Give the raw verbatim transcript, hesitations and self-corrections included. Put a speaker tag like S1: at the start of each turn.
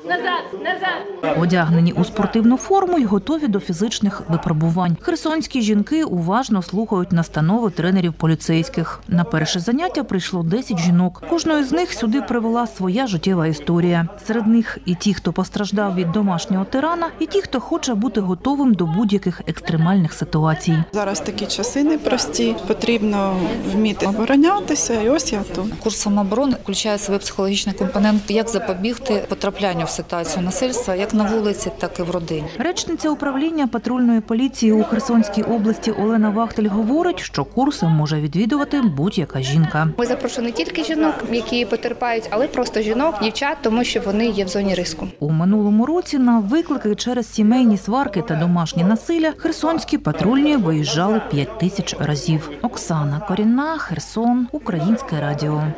S1: назад, назад.
S2: Одягнені у спортивну форму й готові до фізичних випробувань. Херсонські жінки уважно слухають настанови тренерів поліцейських. На перше заняття прийшло десять жінок. Кожною з них сюди привела своя життєва історія. Серед них і ті, хто постраждав від домашнього тирана, і ті, хто хоче бути готовим до будь-яких екстремальних ситуацій.
S3: Зараз такі часи непрості, потрібно вміти оборонятися, і ось я тут.
S4: Курс самооборони включає в себе психологічний компонент, як запобігти потраплянню в ситуацію насильства, як на вулиці, так і в родині.
S2: Речниця управління патрульної поліції у Херсонській області Олена Вахтель говорить, що курси може відвідувати будь-яка жінка.
S5: Ми запрошуємо не тільки жінок, які потерпають, але просто жінок, дівчат, тому що вони є в зоні ризику.
S2: У минулому році на виклики через сімейні сварки та домашнє насилля херсонські патрульні виїжджали п'ять тисяч разів. Оксана Корінна, Херсон, Українське радіо.